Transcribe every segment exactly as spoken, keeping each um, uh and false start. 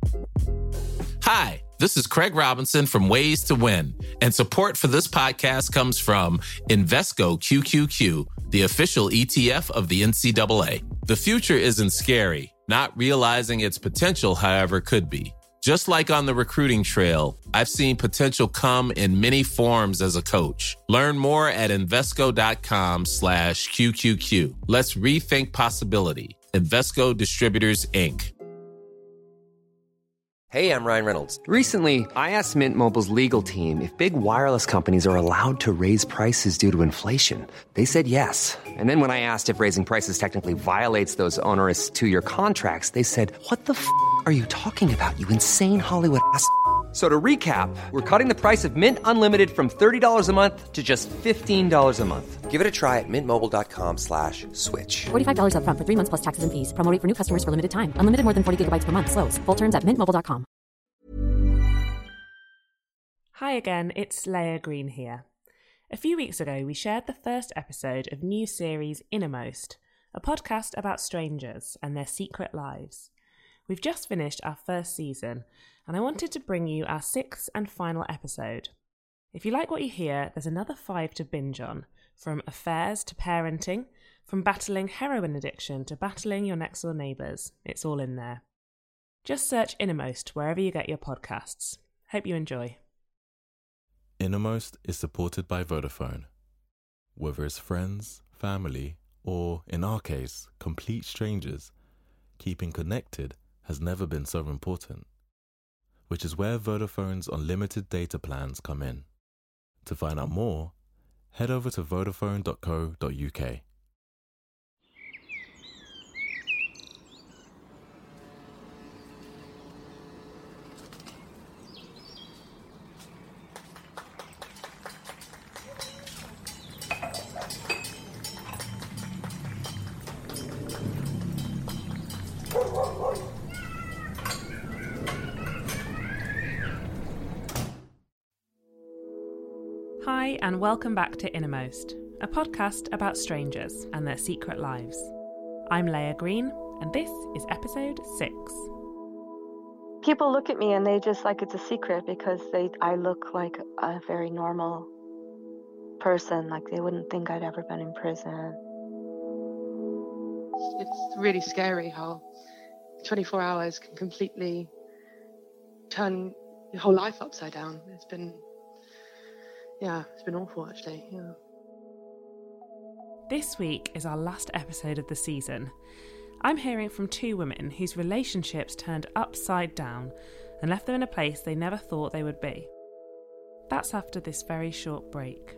Hi, this is Craig Robinson from Ways to Win, and support for this podcast comes from Invesco Q Q Q, the official E T F of the N C double A. The future isn't scary. Not realizing its potential, however, could be. Just like on the recruiting trail, I've seen potential come in many forms as a coach. Learn more at Invesco.com slash QQQ. Let's rethink possibility. Invesco Distributors, Incorporated. Hey, I'm Ryan Reynolds. Recently, I asked Mint Mobile's legal team if big wireless companies are allowed to raise prices due to inflation. They said yes. And then when I asked if raising prices technically violates those onerous two-year contracts, they said, what the f*** are you talking about, you insane Hollywood ass f- So to recap, we're cutting the price of Mint Unlimited from thirty dollars a month to just fifteen dollars a month. Give it a try at mintmobile.com slash switch. forty-five dollars up front for three months plus taxes and fees. Promo rate for new customers for limited time. Unlimited more than forty gigabytes per month. Slows full terms at mint mobile dot com. Hi again, it's Leah Green here. A few weeks ago, we shared the first episode of new series Innermost, a podcast about strangers and their secret lives. We've just finished our first season, and I wanted to bring you our sixth and final episode. If you like what you hear, there's another five to binge on, from affairs to parenting, from battling heroin addiction to battling your next door neighbours. It's all in there. Just search Innermost wherever you get your podcasts. Hope you enjoy. Innermost is supported by Vodafone. Whether it's friends, family, or, in our case, complete strangers, keeping connected has never been so important. Which is where Vodafone's unlimited data plans come in. To find out more, head over to vodafone dot co dot uk. Hi, and welcome back to Innermost, a podcast about strangers and their secret lives. I'm Leah Green, and this is episode six. People look at me and they just like it's a secret because they I look like a very normal person. Like they wouldn't think I'd ever been in prison. It's really scary how twenty-four hours can completely turn your whole life upside down. It's been Yeah, it's been awful actually, yeah. This week is our last episode of the season. I'm hearing from two women whose relationships turned upside down and left them in a place they never thought they would be. That's after this very short break.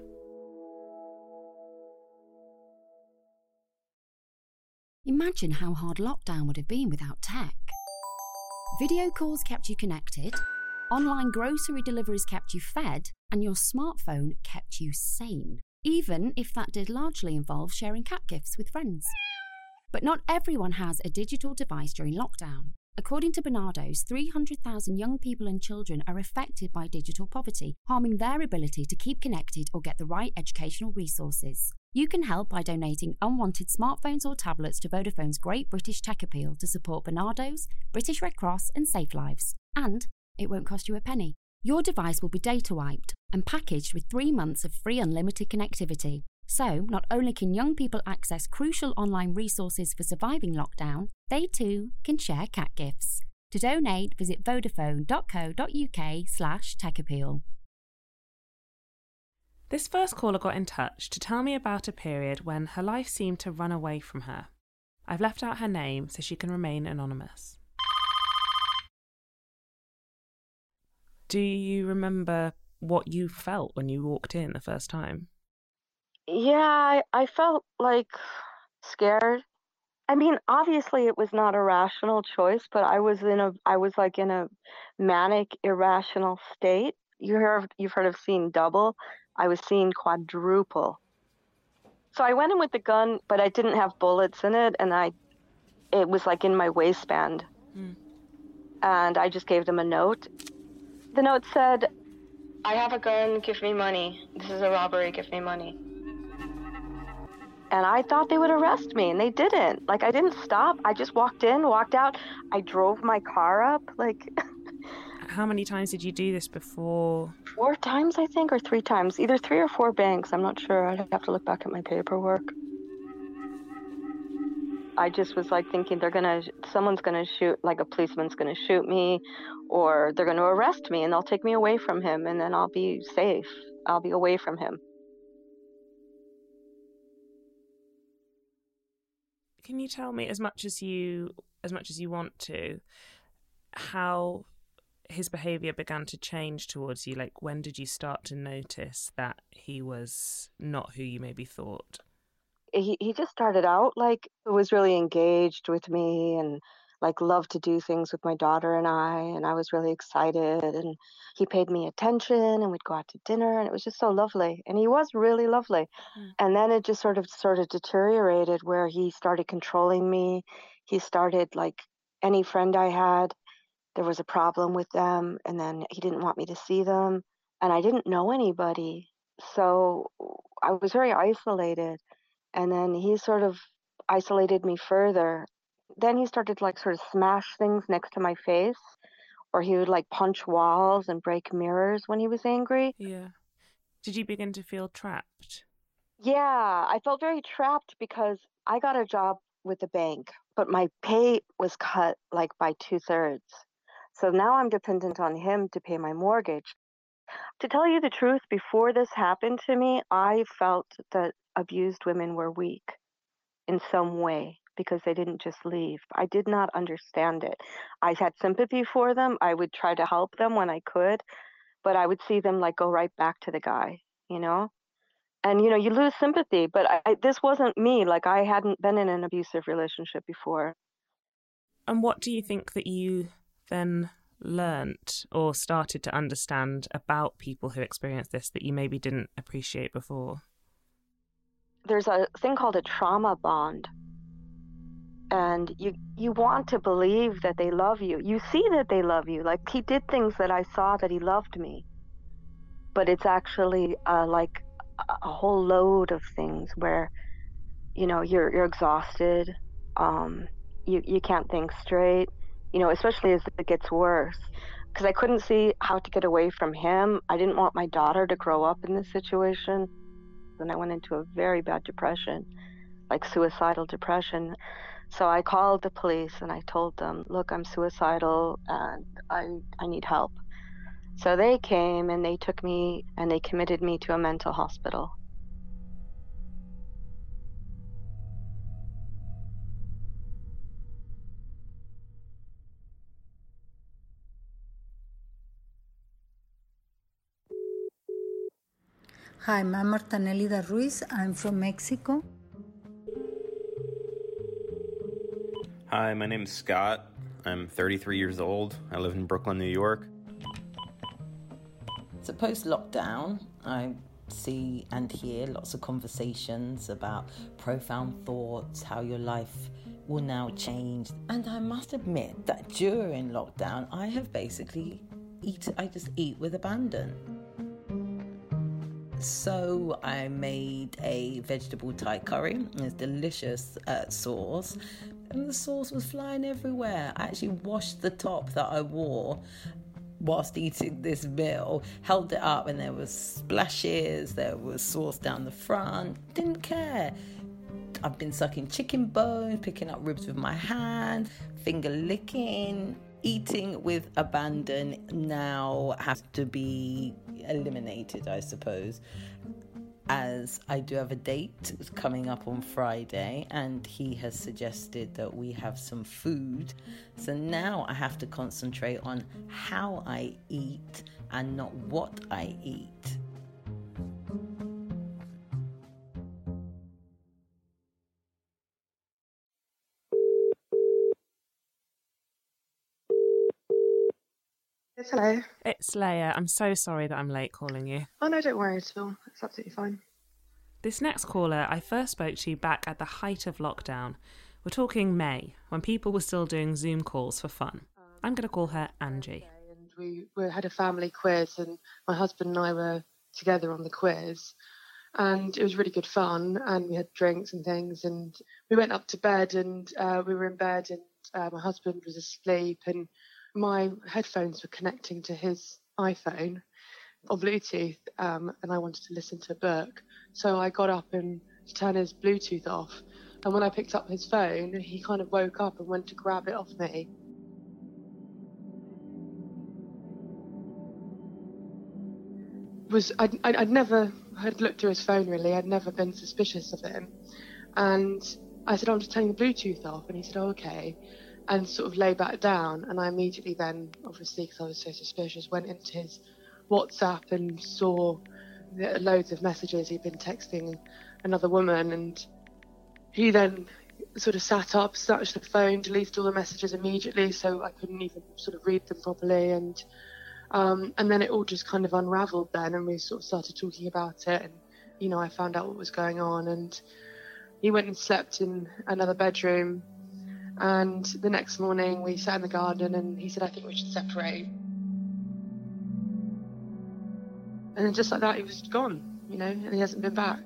Imagine how hard lockdown would have been without tech. Video calls kept you connected, online grocery deliveries kept you fed, and your smartphone kept you sane, even if that did largely involve sharing cat gifts with friends. But not everyone has a digital device during lockdown. According to Barnardo's, three hundred thousand young people and children are affected by digital poverty, harming their ability to keep connected or get the right educational resources. You can help by donating unwanted smartphones or tablets to Vodafone's Great British Tech Appeal to support Barnardo's, British Red Cross and Safe Lives. And it won't cost you a penny. Your device will be data wiped and packaged with three months of free unlimited connectivity. So, not only can young people access crucial online resources for surviving lockdown, they too can share cat gifts. To donate, visit vodafone dot co dot uk slash tech appeal. This first caller got in touch to tell me about a period when her life seemed to run away from her. I've left out her name so she can remain anonymous. Do you remember what you felt when you walked in the first time? Yeah, I, I felt like scared. I mean, obviously it was not a rational choice, but I was in a I was like in a manic, irrational state. You heard you've heard of seeing double. I was seeing quadruple. So I went in with the gun, but I didn't have bullets in it, and I it was like in my waistband. Mm. And I just gave them a note. The note said, "I have a gun, give me money. This is a robbery, give me money." And I thought they would arrest me, and they didn't. Like, I didn't stop. I just walked in, walked out. I drove my car up, like... How many times did you do this before? Four times, I think, or three times. Either three or four banks. I'm not sure. I'd have to look back at my paperwork. I just was, like, thinking they're gonna... Someone's gonna shoot, like, a policeman's gonna shoot me, or they're gonna arrest me, and they'll take me away from him, and then I'll be safe. I'll be away from him. Can you tell me, as much as you as much as you want to, how his behaviour began to change towards you? Like, when did you start to notice that he was not who you maybe thought? He he just started out like was really engaged with me and like loved to do things with my daughter and I, and I was really excited, and he paid me attention and we'd go out to dinner, and it was just so lovely, and he was really lovely. Mm. And then it just sort of sort of deteriorated where he started controlling me. He started, like, any friend I had, there was a problem with them, and then he didn't want me to see them, and I didn't know anybody, so I was very isolated. And then he sort of isolated me further. Then he started to, like, sort of smash things next to my face, or he would, like, punch walls and break mirrors when he was angry. Yeah. Did you begin to feel trapped? Yeah, I felt very trapped because I got a job with the bank, but my pay was cut, like, by two-thirds. So now I'm dependent on him to pay my mortgage. To tell you the truth, before this happened to me, I felt that abused women were weak in some way, because they didn't just leave. I did not understand it. I had sympathy for them. I would try to help them when I could, but I would see them, like, go right back to the guy, you know? And, you know, you lose sympathy, but I, I, this wasn't me. Like, I hadn't been in an abusive relationship before. And what do you think that you then learnt or started to understand about people who experience this that you maybe didn't appreciate before? There's a thing called a trauma bond. And you you want to believe that they love you. You see that they love you. Like, he did things that I saw that he loved me. But it's actually uh, like a, a whole load of things where, you know, you're you're exhausted. Um, you, you can't think straight, you know, especially as it gets worse. Because I couldn't see how to get away from him. I didn't want my daughter to grow up in this situation. And I went into a very bad depression, like suicidal depression. So I called the police and I told them, look, I'm suicidal and I, I need help. So they came and they took me and they committed me to a mental hospital. Hi, I'm Marta Nelida Ruiz. I'm from Mexico. Hi, my name is Scott. I'm thirty-three years old. I live in Brooklyn, New York. So post-lockdown, I see and hear lots of conversations about profound thoughts, how your life will now change. And I must admit that during lockdown, I have basically eat. I just eat with abandon. So I made a vegetable Thai curry. It's delicious uh, sauce. And the sauce was flying everywhere. I actually washed the top that I wore whilst eating this meal, held it up, and there was splashes, there was sauce down the front. Didn't care. I've been sucking chicken bones, picking up ribs with my hand, finger licking. Eating with abandon now has to be eliminated, I suppose, as I do have a date coming up on Friday and he has suggested that we have some food. So now I have to concentrate on how I eat and not what I eat. Hello. It's Leia. I'm so sorry that I'm late calling you. Oh, no, don't worry at all. It's absolutely fine. This next caller I first spoke to back at the height of lockdown. We're talking May, when people were still doing Zoom calls for fun. I'm going to call her Angie. And we, we had a family quiz, and my husband and I were together on the quiz. And it was really good fun, and we had drinks and things, and we went up to bed, and uh, we were in bed, and uh, my husband was asleep, and my headphones were connecting to his iPhone on Bluetooth, um, and I wanted to listen to a book. So I got up and to turn his Bluetooth off, and when I picked up his phone, he kind of woke up and went to grab it off me. Was I'd, I'd never had looked through his phone really. I'd never been suspicious of him, and I said, "I'm just turning the Bluetooth off," and he said, "Oh, okay," and sort of lay back down. And I immediately then, obviously because I was so suspicious, went into his WhatsApp and saw the, loads of messages he'd been texting another woman, and he then sort of sat up, snatched the phone, deleted all the messages immediately, so I couldn't even sort of read them properly, and. Um, and then it all just kind of unraveled then, and we sort of started talking about it, and, you know, I found out what was going on, and he went and slept in another bedroom, and the next morning we sat in the garden, and he said, "I think we should separate." And then just like that, he was gone, you know, and he hasn't been back.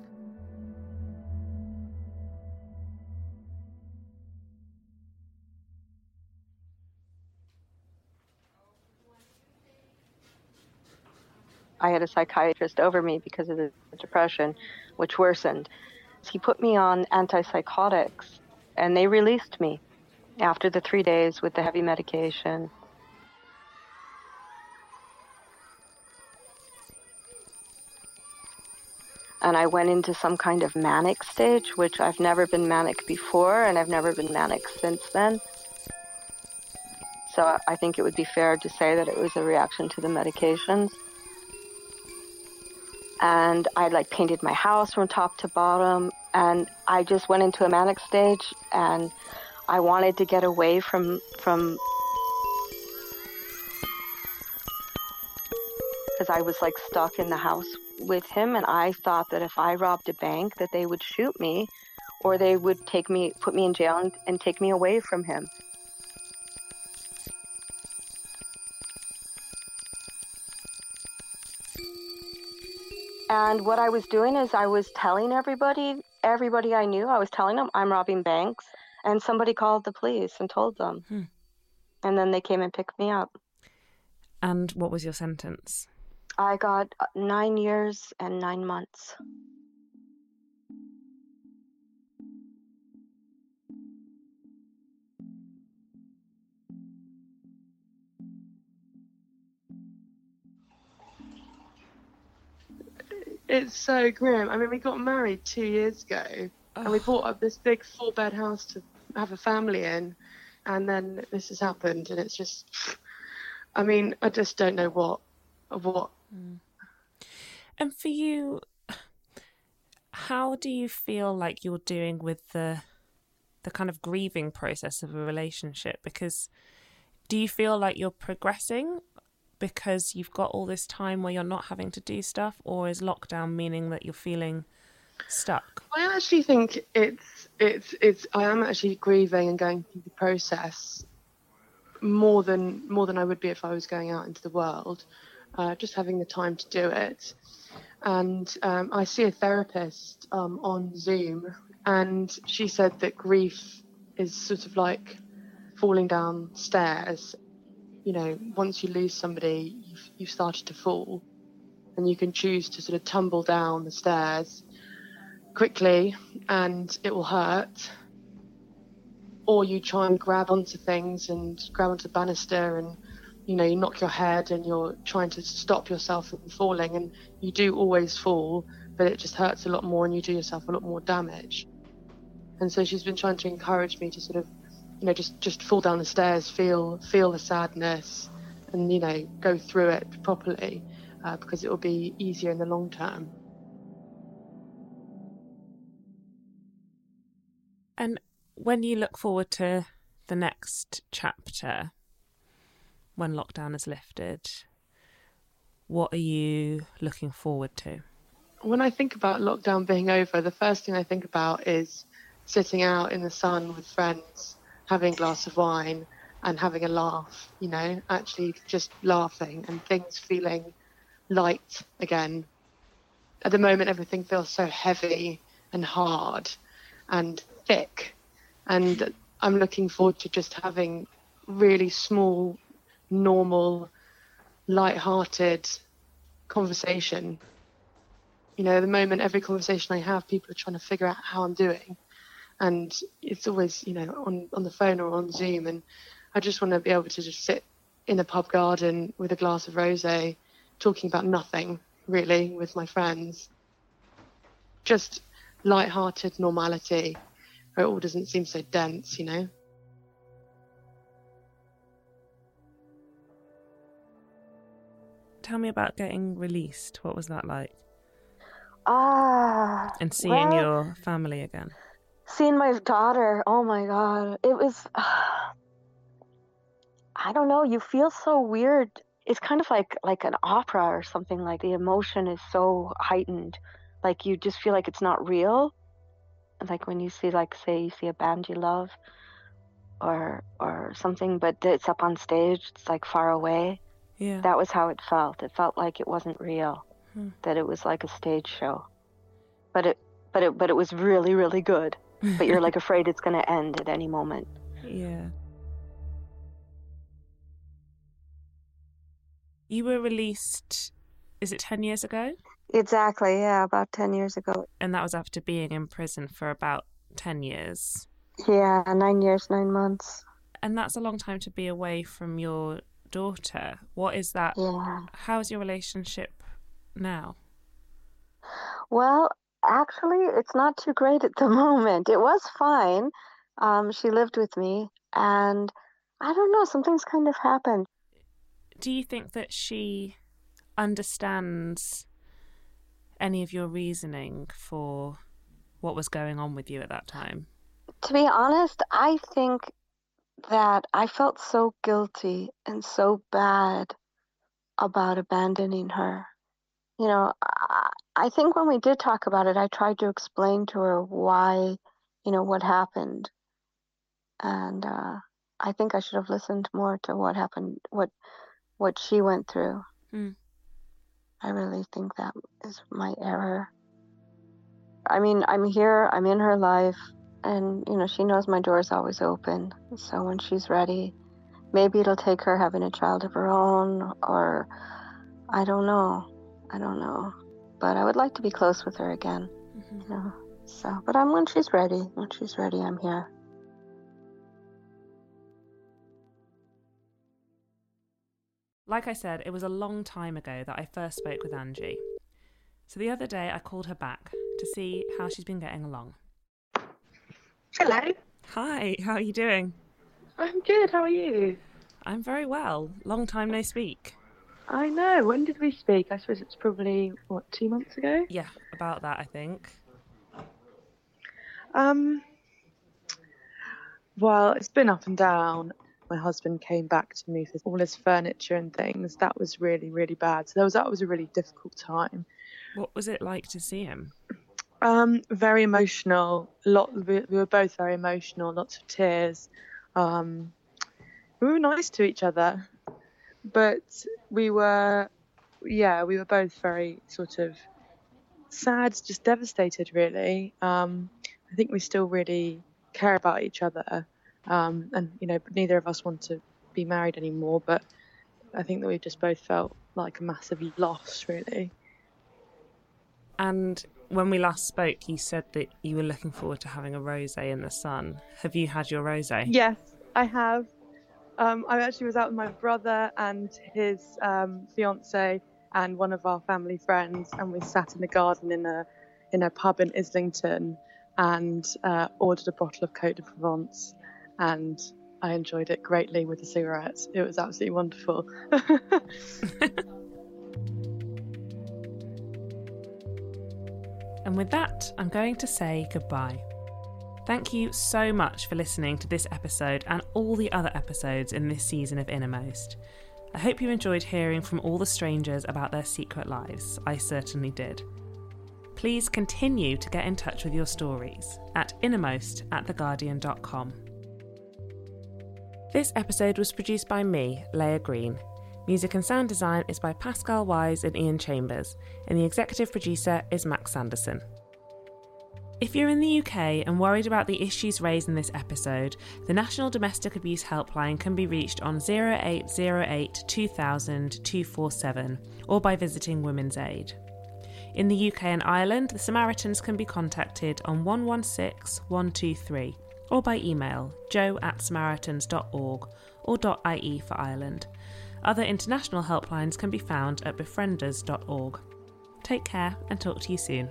I had a psychiatrist over me because of the depression, which worsened. He put me on antipsychotics, and they released me after the three days with the heavy medication. And I went into some kind of manic stage, which I've never been manic before, and I've never been manic since then. So I think it would be fair to say that it was a reaction to the medications. And I like painted my house from top to bottom, and I just went into a manic stage, and I wanted to get away from from because I was like stuck in the house with him, and I thought that if I robbed a bank that they would shoot me, or they would take me, put me in jail and, and take me away from him. And what I was doing is I was telling everybody, everybody I knew, I was telling them I'm robbing banks, and somebody called the police and told them. Hmm. And then they came and picked me up. And what was your sentence? I got nine years and nine months. It's so grim. I mean, we got married two years ago, oh. and we bought up this big four-bed house to have a family in, and then this has happened, and it's just, I mean, I just don't know what, what. Mm. And for you, how do you feel like you're doing with the, the kind of grieving process of a relationship? Because do you feel like you're progressing because you've got all this time where you're not having to do stuff, or is lockdown meaning that you're feeling stuck? I actually think it's it's it's I am actually grieving and going through the process more than more than I would be if I was going out into the world, uh, just having the time to do it. And um, I see a therapist um, on Zoom, and she said that grief is sort of like falling down stairs. You know, once you lose somebody, you've, you've started to fall, and you can choose to sort of tumble down the stairs quickly and it will hurt, or you try and grab onto things and grab onto the banister, and, you know, you knock your head and you're trying to stop yourself from falling, and you do always fall, but it just hurts a lot more and you do yourself a lot more damage. And so she's been trying to encourage me to sort of, you know, just, just fall down the stairs, feel feel the sadness, and, you know, go through it properly, uh, because it will be easier in the long term. And when you look forward to the next chapter, when lockdown is lifted, what are you looking forward to? When I think about lockdown being over, the first thing I think about is sitting out in the sun with friends, having a glass of wine and having a laugh, you know, actually just laughing and things feeling light again. at the moment, everything feels so heavy and hard and thick. And I'm looking forward to just having really small, normal, light-hearted conversation. You know, at the moment, every conversation I have, people are trying to figure out how I'm doing. And it's always, you know, on, on the phone or on Zoom. And I just want to be able to just sit in a pub garden with a glass of rosé, talking about nothing, really, with my friends. Just light-hearted normality, where it all doesn't seem so dense, you know? Tell me about getting released. What was that like? Ah. And seeing well, your family again. Seeing my daughter. Oh my God. It was, uh, I don't know. You feel so weird. It's kind of like, like an opera or something. Like the emotion is so heightened. Like you just feel like it's not real. Like when you see, like, say you see a band you love or, or something, but it's up on stage. It's like far away. Yeah. That was how it felt. It felt like it wasn't real, hmm. that it was like a stage show. But it, but it, but it was really, really good. But you're like afraid it's going to end at any moment. Yeah. You were released, is it ten years ago? Exactly, yeah, about ten years ago. And that was after being in prison for about ten years. Yeah, nine years, nine months. And that's a long time to be away from your daughter. What is that? Yeah. How is your relationship now? Well, actually, it's not too great at the moment. It was fine. Um, she lived with me, and I don't know, something's kind of happened. Do you think that she understands any of your reasoning for what was going on with you at that time? To be honest, I think that I felt so guilty and so bad about abandoning her. You know, I, I think when we did talk about it, I tried to explain to her why, you know, what happened. And uh, I think I should have listened more to what happened, what what she went through. Mm. I really think that is my error. I mean, I'm here, I'm in her life, and, you know, she knows my door is always open. So when she's ready, maybe it'll take her having a child of her own, or I don't know. I don't know. But I would like to be close with her again. Mm-hmm. You know? So, but I'm, when she's ready, when she's ready, I'm here. Like I said, it was a long time ago that I first spoke with Angie. So the other day I called her back to see how she's been getting along. Hello. Hi, how are you doing? I'm good, how are you? I'm very well. Long time no speak. I know. When did we speak? I suppose it's probably, what, two months ago? Yeah, about that, I think. Um. Well, it's been up and down. My husband came back to move his, all his furniture and things. That was really, really bad. So that was, that was a really difficult time. What was it like to see him? Um, very emotional. Lot. We, we were both very emotional. Lots of tears. Um, we were nice to each other, but we were, yeah, we were both very sort of sad, just devastated, really. Um, I think we still really care about each other. Um, and, you know, neither of us want to be married anymore, but I think that we just both felt like a massive loss, really. And when we last spoke, you said that you were looking forward to having a rosé in the sun. Have you had your rosé? Yes, I have. Um, I actually was out with my brother and his um, fiance and one of our family friends, and we sat in the garden in a in a pub in Islington and uh, ordered a bottle of Côte de Provence. And I enjoyed it greatly with a cigarette. It was absolutely wonderful. And with that, I'm going to say goodbye. Thank you so much for listening to this episode and all the other episodes in this season of Innermost. I hope you enjoyed hearing from all the strangers about their secret lives. I certainly did. Please continue to get in touch with your stories at innermost at the guardian dot com. This episode was produced by me, Leah Green. Music and sound design is by Pascal Wise and Ian Chambers, and the executive producer is Max Sanderson. If you're in the U K and worried about the issues raised in this episode, the National Domestic Abuse Helpline can be reached on oh eight oh eight two thousand two four seven or by visiting Women's Aid. In the U K and Ireland, the Samaritans can be contacted on one one six one two three or by email joe at samaritans dot org or .ie for Ireland. Other international helplines can be found at befrienders dot org. Take care and talk to you soon.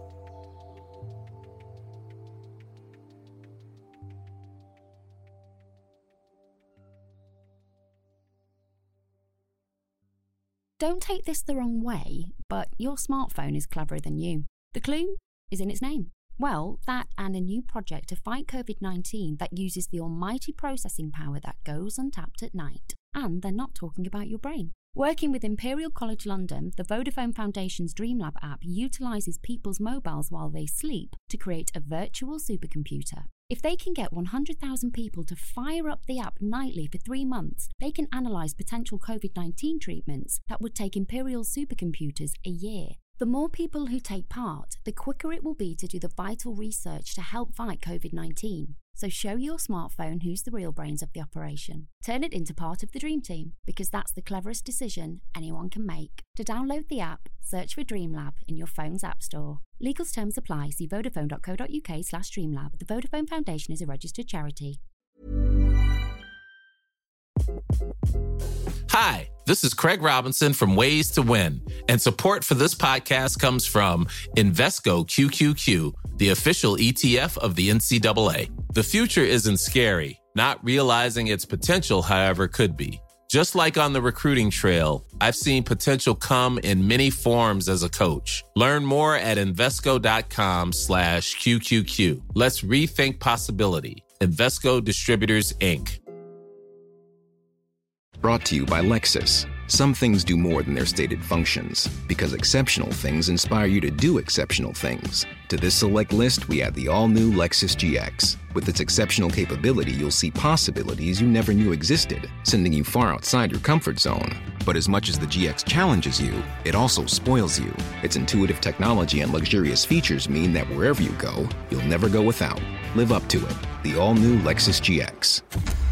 Don't take this the wrong way, but your smartphone is cleverer than you. The clue is in its name. Well, that and a new project to fight covid nineteen that uses the almighty processing power that goes untapped at night. And they're not talking about your brain. Working with Imperial College London, the Vodafone Foundation's DreamLab app utilises people's mobiles while they sleep to create a virtual supercomputer. If they can get one hundred thousand people to fire up the app nightly for three months, they can analyse potential covid nineteen treatments that would take Imperial's supercomputers a year. The more people who take part, the quicker it will be to do the vital research to help fight covid nineteen. So show your smartphone who's the real brains of the operation. Turn it into part of the dream team, because that's the cleverest decision anyone can make. To download the app, search for DreamLab in your phone's app store. Legal terms apply. See vodafone dot co dot uk slash DreamLab. The Vodafone Foundation is a registered charity. Hi, this is Craig Robinson from Ways to Win, and support for this podcast comes from Invesco Q Q Q, the official E T F of the N C double A. The future isn't scary. Not realizing its potential, however, could be. Just like on the recruiting trail, I've seen potential come in many forms as a coach. Learn more at Invesco.com slash QQQ. Let's rethink possibility. Invesco Distributors, Incorporated. Brought to you by Lexus. Some things do more than their stated functions, because exceptional things inspire you to do exceptional things. To this select list, we add the all-new Lexus G X. With its exceptional capability, you'll see possibilities you never knew existed, sending you far outside your comfort zone. But as much as the G X challenges you, it also spoils you. Its intuitive technology and luxurious features mean that wherever you go, you'll never go without. Live up to it. The all-new Lexus G X.